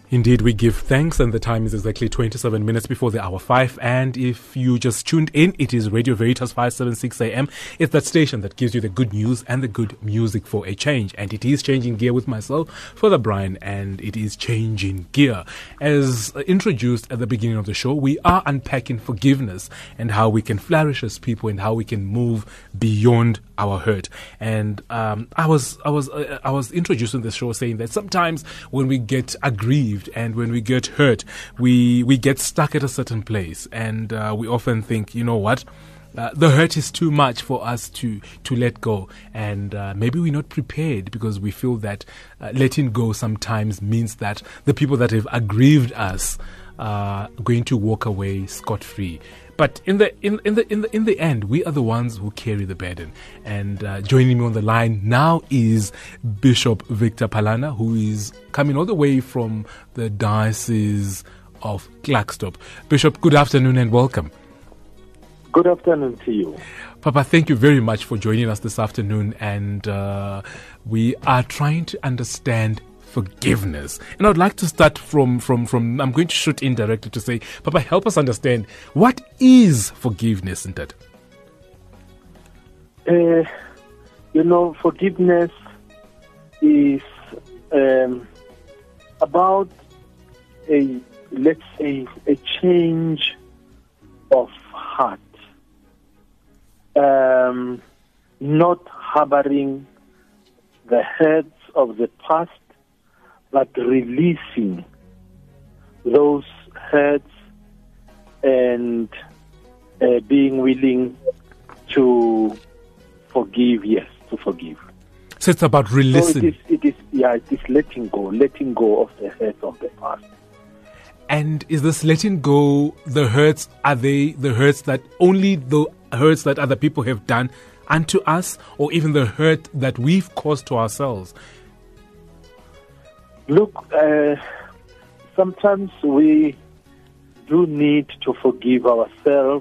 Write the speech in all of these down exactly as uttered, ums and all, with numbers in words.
Indeed, we give thanks, and the time is exactly twenty-seven minutes before the hour five. And if you just tuned in, it is Radio Veritas five seventy-six A M. It's that station that gives you the good news and the good music for a change. And it is changing gear with myself, Father Brian, and it is changing gear. As introduced at the beginning of the show, we are unpacking forgiveness and how we can flourish as people and how we can move beyond our hurt. And um, I was, I was, uh, I was introducing the show saying that sometimes when we get aggrieved and when we get hurt, we we get stuck at a certain place, and uh, we often think, you know what, uh, the hurt is too much for us to to let go, and uh, maybe we're not prepared because we feel that uh, letting go sometimes means that the people that have aggrieved us are going to walk away scot-free. But in the in, in the in the in the end, we are the ones who carry the burden. And uh, joining me on the line now is Bishop Victor Palana, who is coming all the way from the Diocese of Klerksdorp. Bishop, good afternoon and welcome. Good afternoon to you. Papa, thank you very much for joining us this afternoon. And uh, we are trying to understand forgiveness. And I'd like to start from, from, from, I'm going to shoot in directly to say, Papa, help us understand, what is forgiveness in that? Uh, you know, forgiveness is um, about a, let's say, a change of heart. Um, not harboring the hurts of the past, but releasing those hurts and uh, being willing to forgive, yes, to forgive. So it's about releasing. So it is, it is, yeah, it is letting go, letting go of the hurts of the past. And is this letting go the hurts, are they the hurts that only the hurts that other people have done unto us, or even the hurt that we've caused to ourselves? Look, uh, sometimes we do need to forgive ourselves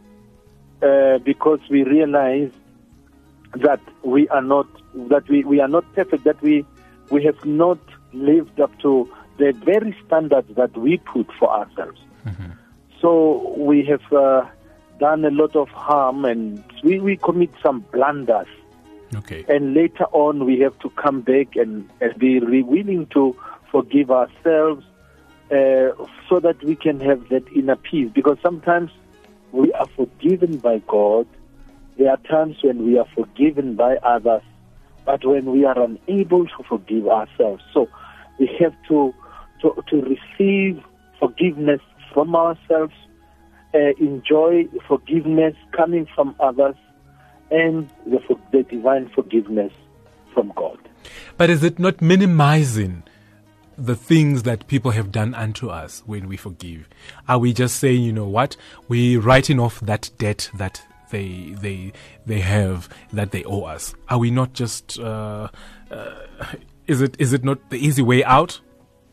uh, because we realize that we are not that we, we are not perfect, that we we have not lived up to the very standards that we put for ourselves. Mm-hmm. So we have uh, done a lot of harm, and we, we commit some blunders. Okay. And later on, we have to come back and, and be re- willing to forgive ourselves uh, so that we can have that inner peace. Because sometimes we are forgiven by God. There are times when we are forgiven by others, but when we are unable to forgive ourselves. So we have to to, to receive forgiveness from ourselves, uh, enjoy forgiveness coming from others, and the, the divine forgiveness from God. But is it not minimizing the things that people have done unto us when we forgive? Are we just saying, you know what, we're writing off that debt that they they they have, that they owe us? Are we not just, uh, uh, is it is it not the easy way out?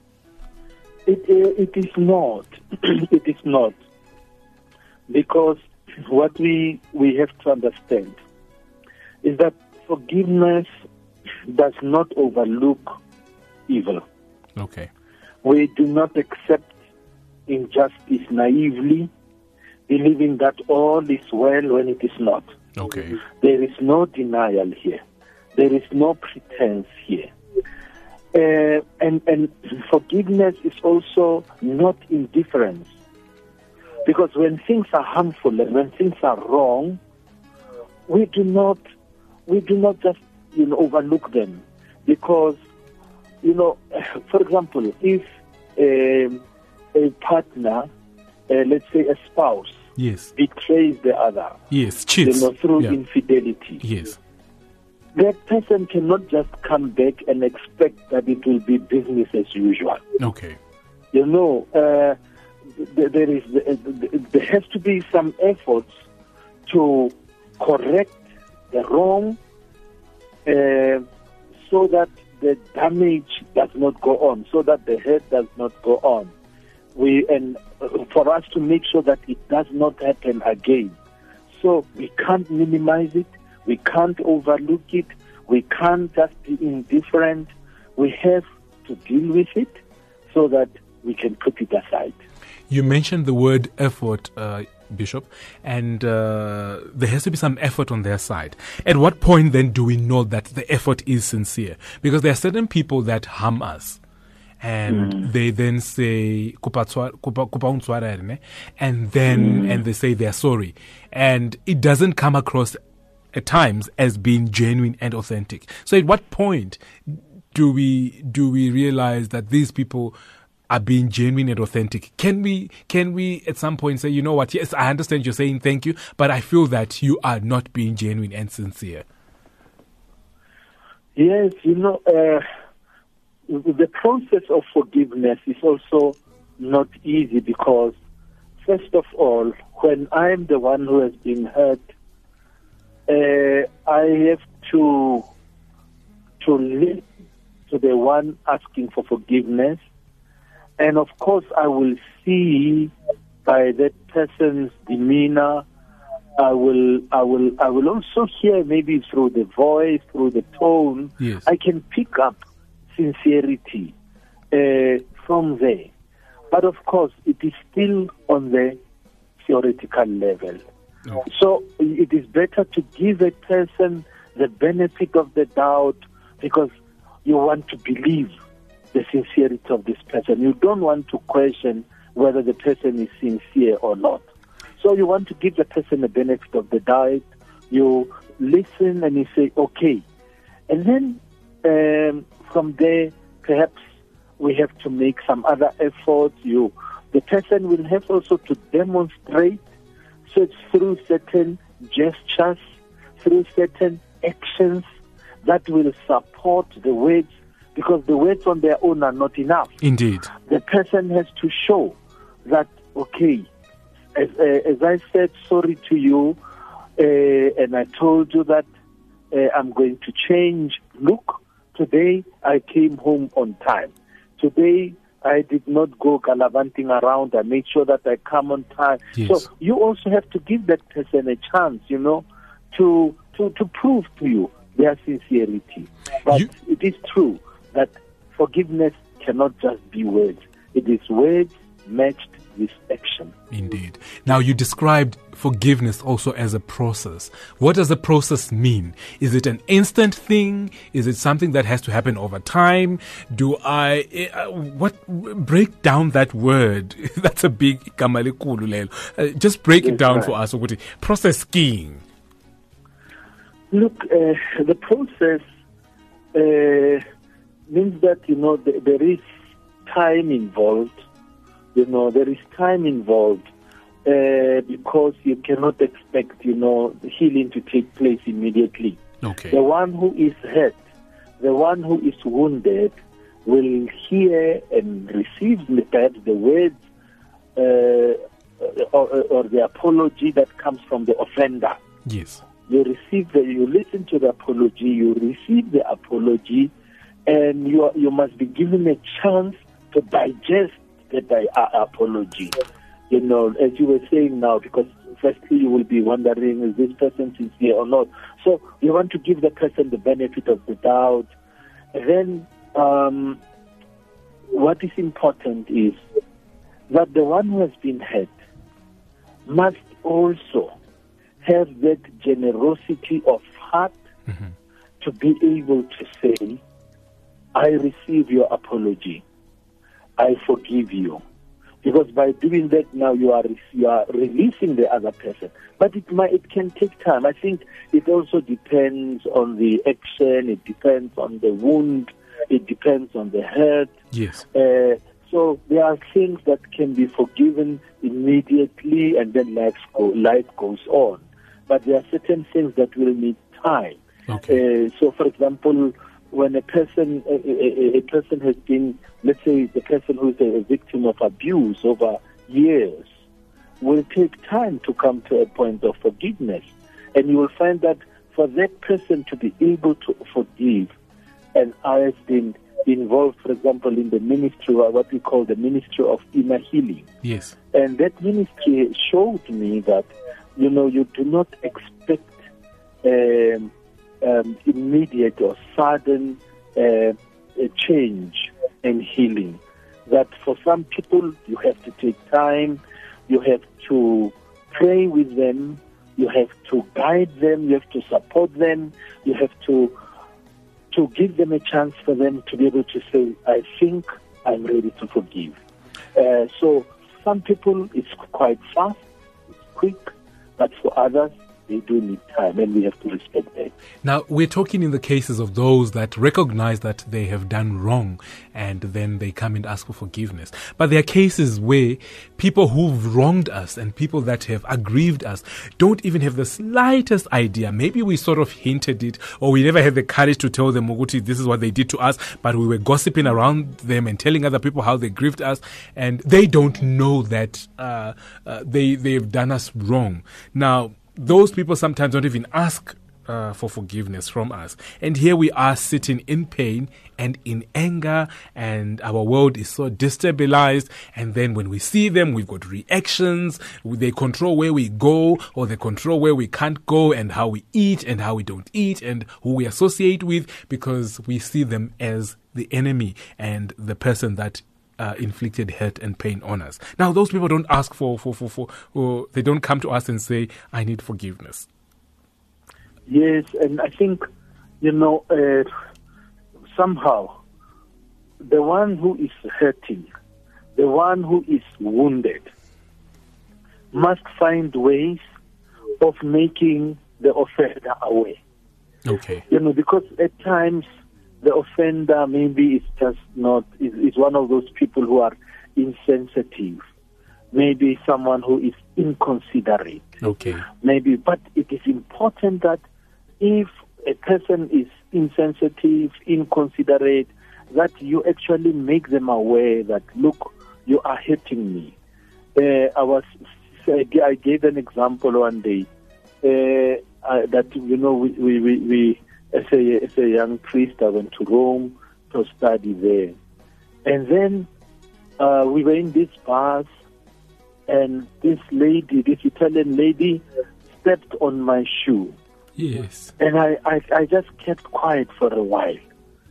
It, uh, it is not. It is not. Because what we, we have to understand is that forgiveness does not overlook evil. Okay. We do not accept injustice naively, believing that all is well when it is not. Okay. There is no denial here. There is no pretense here. Uh, and, and forgiveness is also not indifference. Because when things are harmful and when things are wrong, we do not we do not just you know overlook them. Because you know, for example, if um, a partner, uh, let's say a spouse, yes, betrays the other, yes, cheats, you know, through yeah. infidelity, yes, that person cannot just come back and expect that it will be business as usual. Okay. You know, uh, there is there has to be some efforts to correct the wrong, uh, so that the damage does not go on, so that the hurt does not go on. We and for us to make sure that it does not happen again. So we can't minimize it. We can't overlook it. We can't just be indifferent. We have to deal with it, so that we can put it aside. You mentioned the word effort, uh, Bishop, and uh, there has to be some effort on their side. At what point then do we know that the effort is sincere? Because there are certain people that harm us, and mm. they then say "Kupa tswa- kupa- kupa untshwarere," ne? and then mm. and they say they're sorry, and it doesn't come across at times as being genuine and authentic. So at what point do we do we realize that these people are being genuine and authentic? Can we can we at some point say, you know what, yes, I understand you're saying thank you, but I feel that you are not being genuine and sincere? Yes, you know, uh, the process of forgiveness is also not easy, because first of all, when I'm the one who has been hurt, uh, I have to to listen to the one asking for forgiveness. And of course, I will see by that person's demeanor. I will, I will, I will also hear, maybe through the voice, through the tone. Yes. I can pick up sincerity uh, from there. But of course, it is still on the theoretical level. Oh. So it is better to give a person the benefit of the doubt, because you want to believe the sincerity of this person. You don't want to question whether the person is sincere or not. So you want to give the person the benefit of the doubt. You listen and you say, okay. And then um, from there, perhaps we have to make some other efforts. You, the person will have also to demonstrate, so it's through certain gestures, through certain actions that will support the words, because the words on their own are not enough. Indeed. The person has to show that, okay, as, uh, as I said sorry to you, uh, and I told you that uh, I'm going to change. Look, today I came home on time. Today I did not go gallivanting around. I made sure that I come on time. Yes. So you also have to give that person a chance, you know, to to, to prove to you their sincerity. But You- it is true that forgiveness cannot just be words. It is words matched with action. Indeed. Now, you described forgiveness also as a process. What does the process mean? Is it an instant thing? Is it something that has to happen over time? Do I, uh, what, break down that word. That's a big kamalekulu lelo. Uh, Just break it Yes, down right. for us. Ukuthi, process skiing. Look, uh, the process uh, means that, you know, th- there is time involved. You know, there is time involved uh, because you cannot expect, you know, the healing to take place immediately. Okay. The one who is hurt, the one who is wounded, will hear and receive perhaps the words uh, or, or the apology that comes from the offender. Yes. You receive the, you listen to the apology, you receive the apology, and you are, you must be given a chance to digest the di- uh, apology. You know, as you were saying now, because firstly you will be wondering, is this person sincere or not? So you want to give the person the benefit of the doubt. And then um, what is important is that the one who has been hurt must also have that generosity of heart Mm-hmm. to be able to say, I receive your apology. I forgive you. Because by doing that now you are you are releasing the other person. But it might it can take time. I think it also depends on the action, it depends on the wound, it depends on the hurt. Yes. Uh, so there are things that can be forgiven immediately and then life, go, life goes on. But there are certain things that will need time. Okay. Uh, so, for example, when a person a, a, a person has been, let's say, the person who is a victim of abuse over years, will take time to come to a point of forgiveness, and you will find that for that person to be able to forgive, and I have been involved, for example, in the ministry, or what we call the ministry of inner healing. Yes. And that ministry showed me that, you know, you do not expect um, um, immediate or sudden uh, change and healing. that for some people you have to take time, you have to pray with them, you have to guide them, you have to support them, you have to to give them a chance for them to be able to say, I think I'm ready to forgive. Uh, so some people, it's quite fast, it's quick, but for others, they do need time, and we have to respect that. Now, we're talking in the cases of those that recognize that they have done wrong, and then they come and ask for forgiveness. But there are cases where people who've wronged us and people that have aggrieved us don't even have the slightest idea. Maybe we sort of hinted it, or we never had the courage to tell them, Muguti, this is what they did to us, but we were gossiping around them and telling other people how they grieved us, and they don't know that uh, uh, they, they've done us wrong. Now, those people sometimes don't even ask uh, for forgiveness from us. And here we are sitting in pain and in anger, and our world is so destabilized. And then when we see them, we've got reactions. They control where we go, or they control where we can't go, and how we eat and how we don't eat, and who we associate with, because we see them as the enemy and the person that Uh, inflicted hurt and pain on us. Now, those people don't ask for, for, for, for, for, they don't come to us and say, I need forgiveness. Yes, and I think, you know, uh, somehow, the one who is hurting, the one who is wounded, must find ways of making the offender aware. Okay. You know, because at times, the offender maybe is just not, is, is one of those people who are insensitive. Maybe someone who is inconsiderate. Okay. Maybe, but it is important that if a person is insensitive, inconsiderate, that you actually make them aware that, look, you are hurting me. Uh, I was, I gave an example one day uh, uh, that, you know, we, we, we, we As a, as a young priest, I went to Rome to study there. And then uh, we were in this bus, and this lady, this Italian lady, stepped on my shoe. Yes. And I, I, I just kept quiet for a while.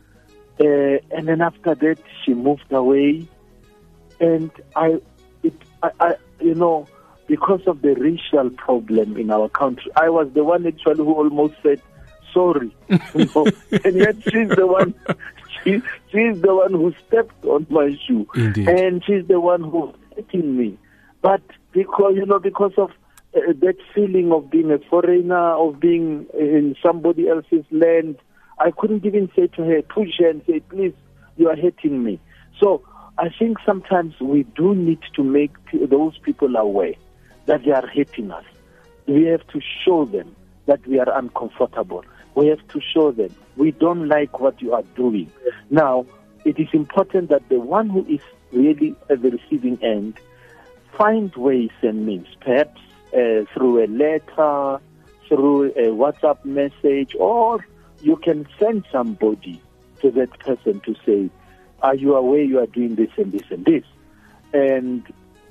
Uh, and then after that, she moved away. And I, it, I, I, you know, because of the racial problem in our country, I was the one actually who almost said, sorry, you know? And yet she's the one. She, she's the one who stepped on my shoe, Indeed. And she's the one who's hitting me. But because you know, because of uh, that feeling of being a foreigner, of being in somebody else's land, I couldn't even say to her, push her and say, please, you are hitting me. So I think sometimes we do need to make those people aware that they are hitting us. We have to show them that we are uncomfortable. We have to show them we don't like what you are doing. Now, it is important that the one who is really at the receiving end find ways and means, perhaps uh, through a letter, through a WhatsApp message, or you can send somebody to that person to say, are you aware you are doing this and this and this? And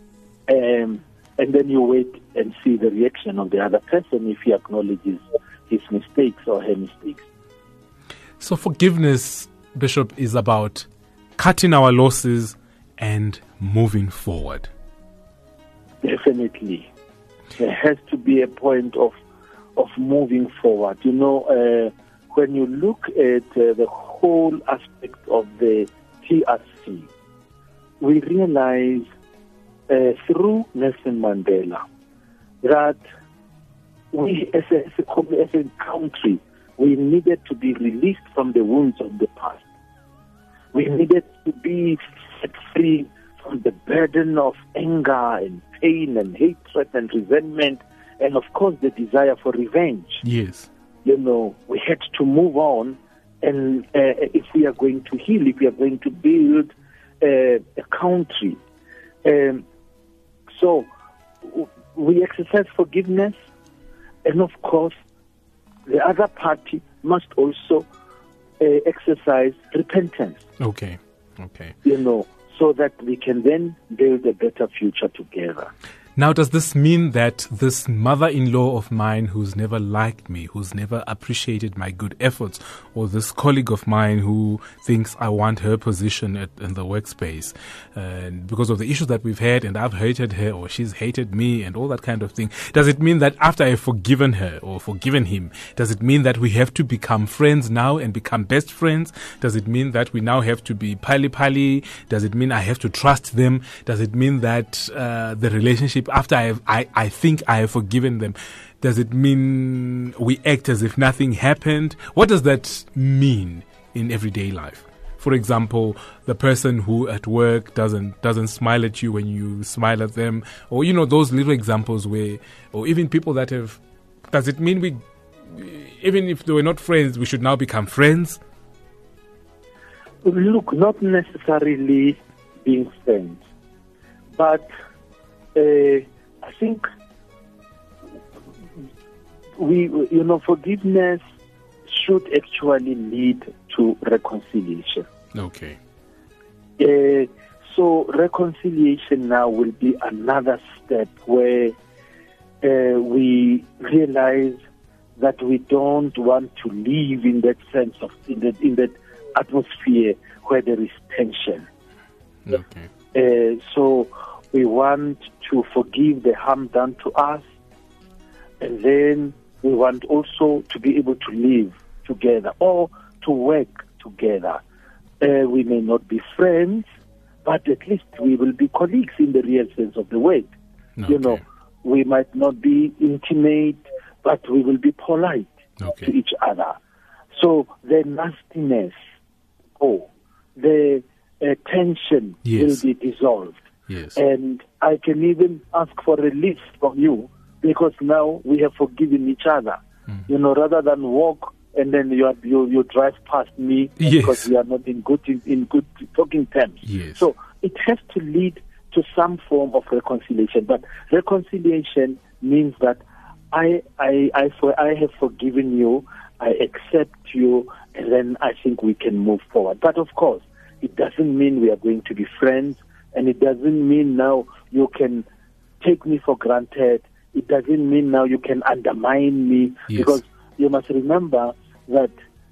um, and then you wait and see the reaction of the other person if he acknowledges his mistakes or her mistakes. So forgiveness, Bishop, is about cutting our losses and moving forward. Definitely. There has to be a point of of moving forward. You know, uh, when you look at uh, the whole aspect of the T R C, we realize uh, through Nelson Mandela that we as a, as, a, as a country, we needed to be released from the wounds of the past. We needed to be set free from the burden of anger and pain and hatred and resentment, and of course the desire for revenge. Yes. You know, we had to move on, and uh, if we are going to heal, if we are going to build uh, a country. Um, so we exercise forgiveness, and of course the other party must also uh, exercise repentance. Okay, okay. You know, so that we can then build a better future together. Now, does this mean that this mother-in-law of mine who's never liked me, who's never appreciated my good efforts, or this colleague of mine who thinks I want her position at, in the workspace, and because of the issues that we've had, and I've hated her, or she's hated me, and all that kind of thing, does it mean that after I've forgiven her or forgiven him, does it mean that we have to become friends now and become best friends? Does it mean that we now have to be pali-pali? Does it mean I have to trust them? Does it mean that uh, the relationship, after I, have, I I think I have forgiven them, does it mean we act as if nothing happened? What does that mean in everyday life? For example, the person who at work doesn't doesn't smile at you when you smile at them, or you know, those little examples where, or even people that have, does it mean we, even if they were not friends, we should now become friends? Look, not necessarily being friends, but uh, I think we, you know, forgiveness should actually lead to reconciliation. Okay. Uh, so reconciliation now will be another step where uh, we realize that we don't want to live in that sense of in that in that atmosphere where there is tension. Okay. Uh, so we want to forgive the harm done to us, and then we want also to be able to live together or to work together. Uh, we may not be friends, but at least we will be colleagues in the real sense of the word. Okay. You know, we might not be intimate, but we will be polite Okay. to each other. So the nastiness, oh, the uh, tension Yes. will be dissolved. Yes. And I can even ask for a list from you, because now we have forgiven each other. Mm. You know, rather than walk and then you are, you you drive past me Yes. because we are not in good in, in good talking terms. Yes. So it has to lead to some form of reconciliation. But reconciliation means that I I I for I have forgiven you, I accept you, and then I think we can move forward. But of course, it doesn't mean we are going to be friends, and it doesn't mean now you can take me for granted. It doesn't mean now you can undermine me, Yes. because you must remember that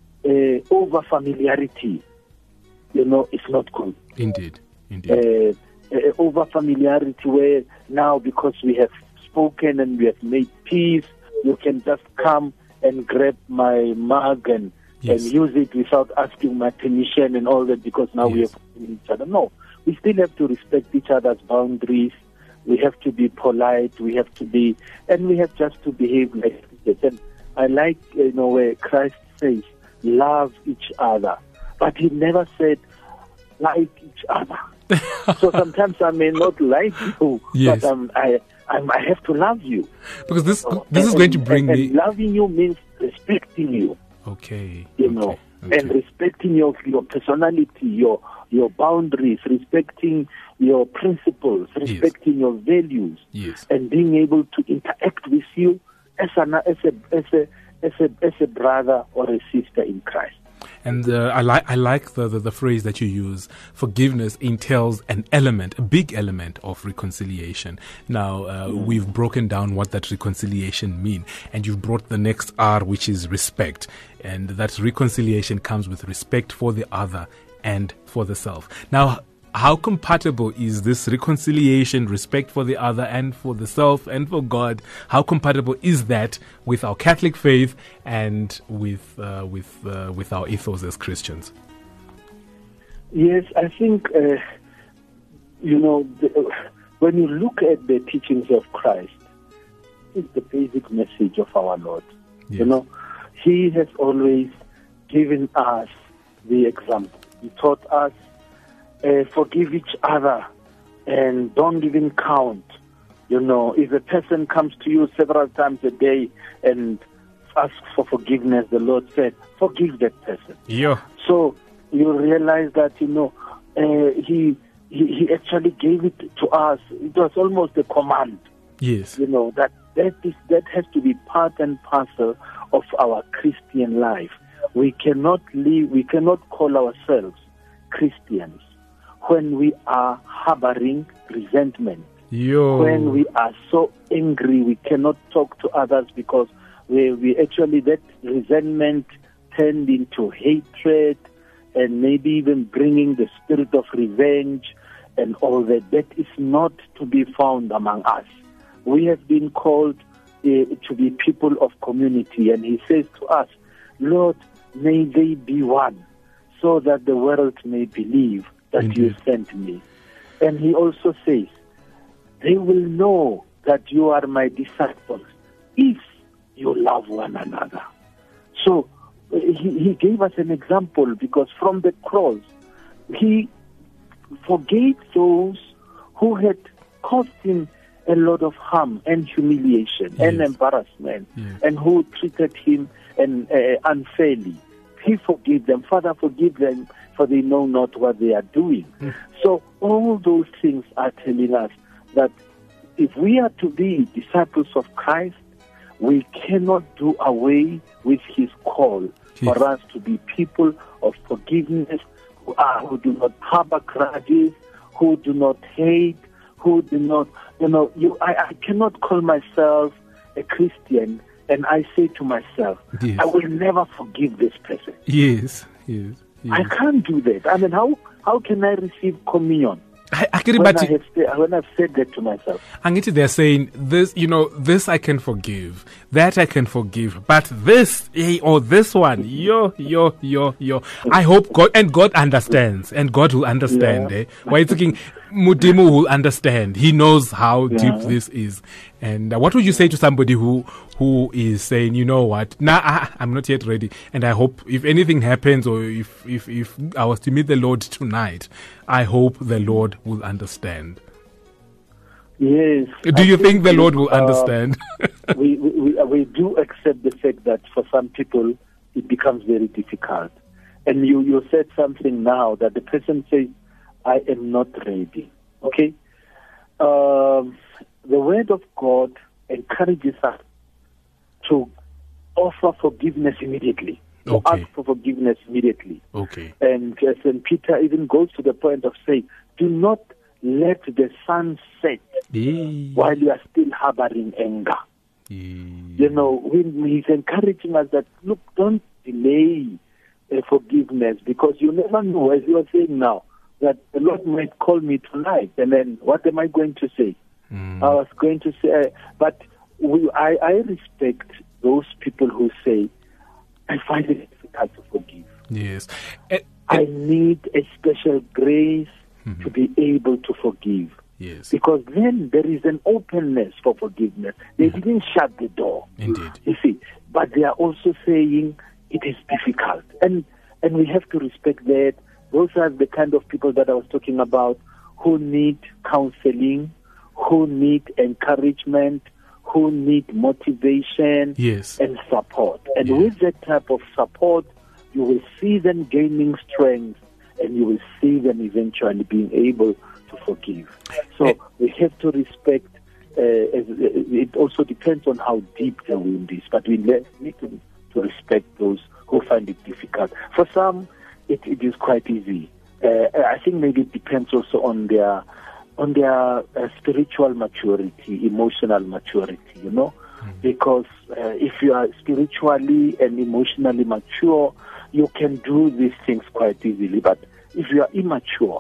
uh, over familiarity, you know, is not good. Indeed. Indeed. Uh, uh, over familiarity, where now because we have spoken and we have made peace, you can just come and grab my mug and, Yes. and use it without asking my permission and all that, because now we Yes. have forgiven each other. No, we still have to respect each other's boundaries. We have to be polite. We have to be, and we have just to behave like this. And I like, you know, where Christ says, love each other. But he never said, like each other. So sometimes I may not like you, Yes. but um, I, I'm, I have to love you. Because this So, this is and- going to bring and, me. and loving you means respecting you, Okay. you okay, know, okay. and respecting your your personality, your your boundaries, respecting your principles, respecting your values, Yes. and being able to interact with you as an as a as a as a as a brother or a sister in Christ. And uh, I like I like the, the the phrase that you use. Forgiveness entails an element, a big element of reconciliation. Now uh, mm. we've broken down what that reconciliation mean, and you've brought the next R, which is respect, and that reconciliation comes with respect for the other and for the self. Now, how compatible is this reconciliation, respect for the other and for the self and for God? How compatible is that with our Catholic faith and with uh, with uh, with our ethos as Christians? Yes, I think uh, you know the, when you look at the teachings of Christ, it's the basic message of our Lord. Yes. You know, He has always given us the example. He taught us. Uh, forgive each other and don't even count. You know, if a person comes to you several times a day and asks for forgiveness, the Lord said, forgive that person. Yeah. So you realize that, you know, uh, he, he he actually gave it to us. It was almost a command. Yes. You know, that that is that has to be part and parcel of our Christian life. We cannot live, we cannot call ourselves Christians when we are harboring resentment, Yo. When we are so angry, we cannot talk to others because we, we actually, that resentment turned into hatred and maybe even bringing the spirit of revenge and all that. That is not to be found among us. We have been called uh, to be people of community, and he says to us, Lord, may they be one, so that the world may believe that Indeed. You sent me. And he also says, they will know that you are my disciples if you love one another. So he, he gave us an example, because from the cross, he forgave those who had caused him a lot of harm and humiliation yes. and embarrassment, yes. and who treated him and, uh, unfairly. He forgave them. Father, forgive them, for they know not what they are doing. Mm. So all those things are telling us that if we are to be disciples of Christ, we cannot do away with his call yes. for us to be people of forgiveness, who, are, who do not harbor grudges, who do not hate, who do not, you know, you. I, I cannot call myself a Christian and I say to myself, yes. I will never forgive this person. Yes, yes, yes. I can't do that. I mean, how how can I receive communion? I, I can when, imagine, I have said, when I've said that to myself. And they're saying, this, you know, this I can forgive, that I can forgive, but this, eh, or this one, yo, yo, yo, yo. I hope God, and God understands, and God will understand. Yeah. Eh? Why it's thinking, Mudimu will understand. He knows how yeah. deep this is. And uh, what would you say to somebody who who is saying, you know what, nah, I, I'm not yet ready, and I hope if anything happens, or if, if, if I was to meet the Lord tonight, I hope the Lord will understand. Yes. Do I you think, think the Lord will uh, understand? we, we, we do accept the fact that for some people it becomes very difficult. And you, you said something now that the person says, I am not ready. Okay? Um, the Word of God encourages us to offer forgiveness immediately, to okay. ask for forgiveness immediately. Okay. And uh, Saint Peter even goes to the point of saying, do not let the sun set yeah. while you are still harboring anger. Yeah. You know, when he's encouraging us that, look, don't delay uh, forgiveness, because you never know, as you are saying now, that the Lord might call me tonight, and then what am I going to say? Mm. I was going to say, uh, but we, I, I respect those people who say, I find it difficult to forgive. Yes. Uh, uh, I need a special grace mm-hmm. to be able to forgive. Yes. Because then there is an openness for forgiveness. They mm-hmm. didn't shut the door. Indeed. You see, but they are also saying it is difficult. And and we have to respect that. Those are the kind of people that I was talking about, who need counseling, who need encouragement, who need motivation yes. and support. And yes. with that type of support, you will see them gaining strength, and you will see them eventually being able to forgive. So it, we have to respect, uh, it also depends on how deep the wound is, but we need to, to respect those who find it difficult. For some, it, it is quite easy. Uh, I think maybe it depends also on their on their uh, spiritual maturity, emotional maturity, you know, mm-hmm. because uh, if you are spiritually and emotionally mature, you can do these things quite easily. But if you are immature,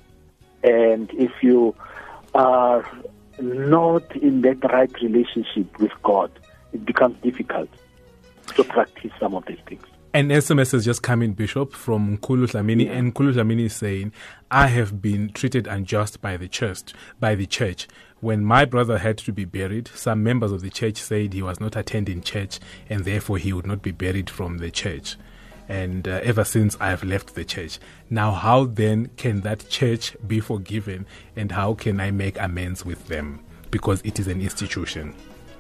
and if you are not in that right relationship with God, it becomes difficult to practice some of these things. An S M S has just come in, Bishop, from Nkulu Dlamini, yeah. and Nkulu Dlamini is saying, I have been treated unjust by the church, by the church. When my brother had to be buried, some members of the church said he was not attending church, and therefore he would not be buried from the church. And uh, ever since, I have left the church. Now, how then can that church be forgiven, and how can I make amends with them? Because it is an institution.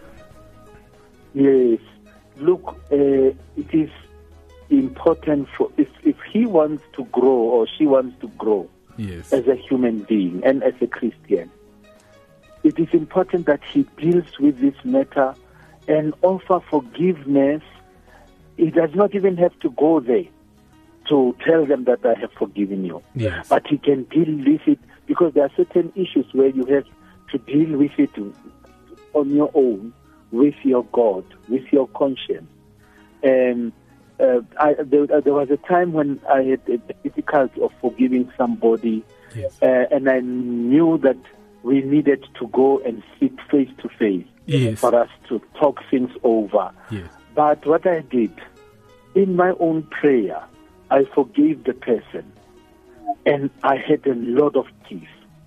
Yes. Look, uh, it is important for, if, if he wants to grow or she wants to grow yes. as a human being and as a Christian, it is important that he deals with this matter and offer forgiveness. He does not even have to go there to tell them that I have forgiven you. Yes. But he can deal with it, because there are certain issues where you have to deal with it on your own, with your God, with your conscience. And uh, I, there, there was a time when I had a difficulty of forgiving somebody, yes. uh, and I knew that we needed to go and sit face to face yes. for us to talk things over. Yes. But what I did, in my own prayer, I forgave the person, and I had a lot of peace,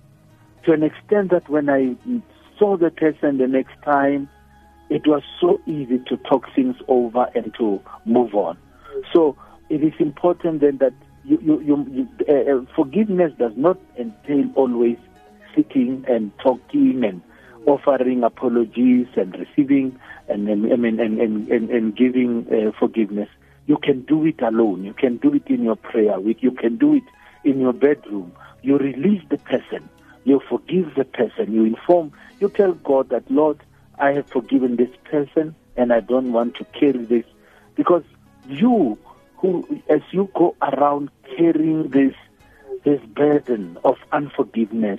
to an extent that when I saw the person the next time, it was so easy to talk things over and to move on. So it is important then that you, you, you, you uh, forgiveness does not entail always sitting and talking and offering apologies and receiving and and and, and, and, and, and giving uh, forgiveness. You can do it alone. You can do it in your prayer week. You can do it in your bedroom. You release the person. You forgive the person. You inform. You tell God that, Lord, I have forgiven this person and I don't want to carry this. Because you, who, as you go around carrying this, this burden of unforgiveness,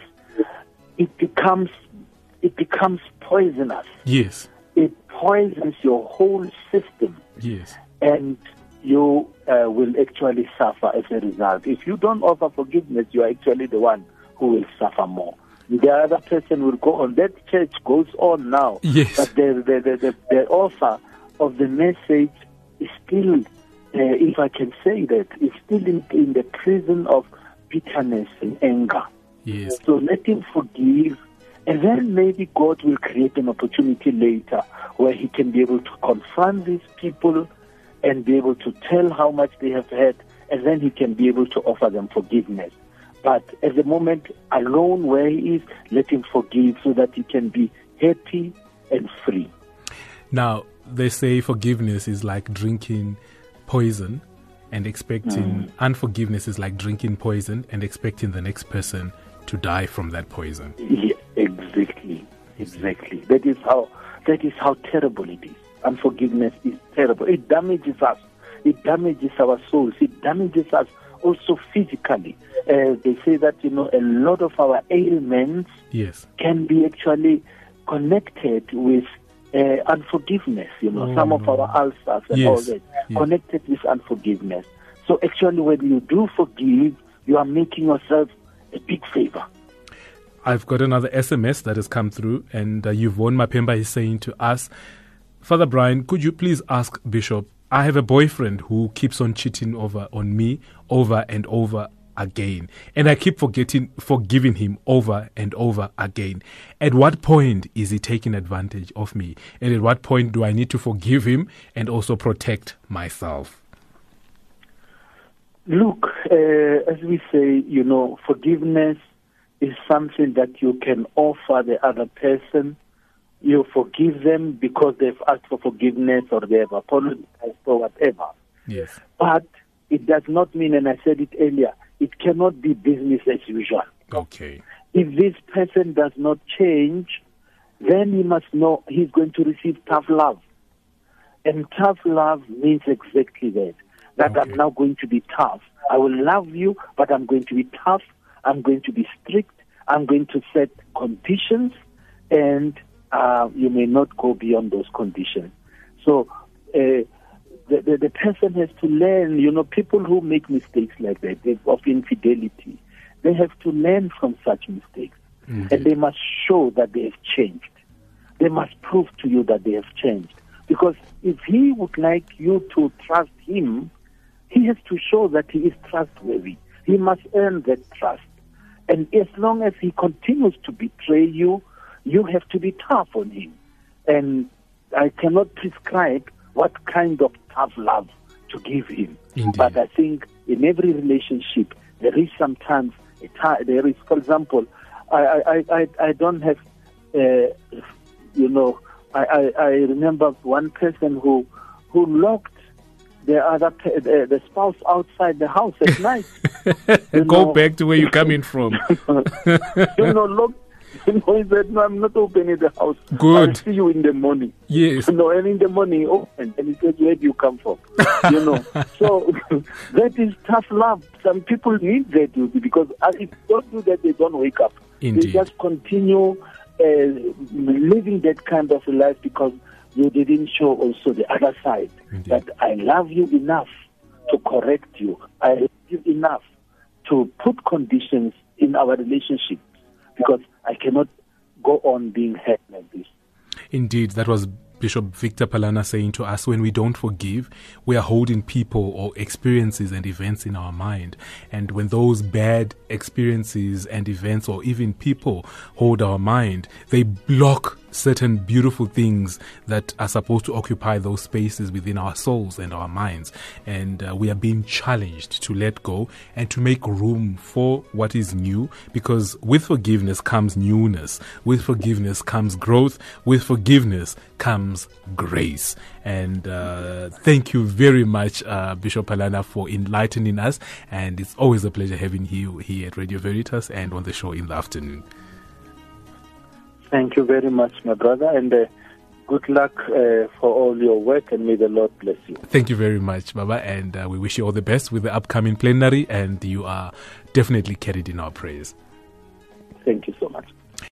it becomes, it becomes poisonous. Yes. It poisons your whole system. Yes. And you uh, will actually suffer as a result. If you don't offer forgiveness, you are actually the one who will suffer more. The other person will go on. That church goes on now. Yes. But the, the, the, the, the offer of the message is still, uh, if I can say that, is still in, in the prison of bitterness and anger. Yes. So let him forgive, and then maybe God will create an opportunity later where he can be able to confront these people and be able to tell how much they have had, and then he can be able to offer them forgiveness. But at the moment, alone where he is, let him forgive so that he can be happy and free. Now, they say forgiveness is like drinking poison and expecting, mm. unforgiveness is like drinking poison and expecting the next person to die from that poison. Yeah, exactly, exactly. That is how, that is how terrible it is. Unforgiveness is terrible. It damages us. It damages our souls. It damages us also physically. Uh, they say that, you know, a lot of our ailments yes. can be actually connected with uh, unforgiveness. You know, oh, some of no. our ulcers and yes. all that yes. connected with unforgiveness. So actually, when you do forgive, you are making yourself a big favor. I've got another S M S that has come through, and uh, Yvonne Mapemba is saying to us, Father Brian, could you please ask Bishop, I have a boyfriend who keeps on cheating over on me over and over again, and I keep forgetting forgiving him over and over again. At what point is he taking advantage of me? And at what point do I need to forgive him and also protect myself? Look, uh, as we say, you know, forgiveness is something that you can offer the other person. You forgive them because they've asked for forgiveness or they have apologized or whatever. Yes. But it does not mean, and I said it earlier, it cannot be business as usual. Okay. If this person does not change, then he must know he's going to receive tough love. And tough love means exactly that. That okay. I'm now going to be tough. I will love you, but I'm going to be tough. I'm going to be strict. I'm going to set conditions, and uh, you may not go beyond those conditions. So uh, the, the, the person has to learn, you know, people who make mistakes like that, of infidelity, they have to learn from such mistakes. Mm-hmm. And they must show that they have changed. They must prove to you that they have changed. Because if he would like you to trust him, he has to show that he is trustworthy. He must earn that trust. And as long as he continues to betray you, you have to be tough on him. And I cannot prescribe what kind of tough love to give him. Indeed. But I think in every relationship, there is sometimes, a t- there is, for example, I, I, I, I don't have, uh, you know, I, I, I remember one person who who locked the other the, the spouse outside the house at night. Go know. back to where you're coming from. you know, look, you know, he said, no, I'm not opening the house. Good. I'll see you in the morning. Yes. You know, and in the morning he opened, and he said, where do you come from? you know, so that is tough love. Some people need that duty because if they don't do that, they don't wake up. Indeed. They just continue uh, living that kind of a life because you didn't show also the other side. Indeed. That I love you enough to correct you. I love you enough to put conditions in our relationship because I cannot go on being hurt like this. Indeed, that was Bishop Victor Palana saying to us, when we don't forgive, we are holding people or experiences and events in our mind. And when those bad experiences and events or even people hold our mind, they block certain beautiful things that are supposed to occupy those spaces within our souls and our minds. And uh, we are being challenged to let go and to make room for what is new, because with forgiveness comes newness. With forgiveness comes growth. With forgiveness comes grace. And uh, thank you very much, uh, Bishop Palana, for enlightening us. And it's always a pleasure having you here at Radio Veritas and on the show in the afternoon. Thank you very much, my brother, and uh, good luck uh, for all your work, and may the Lord bless you. Thank you very much, Baba, and uh, we wish you all the best with the upcoming plenary, and you are definitely carried in our prayers. Thank you so much.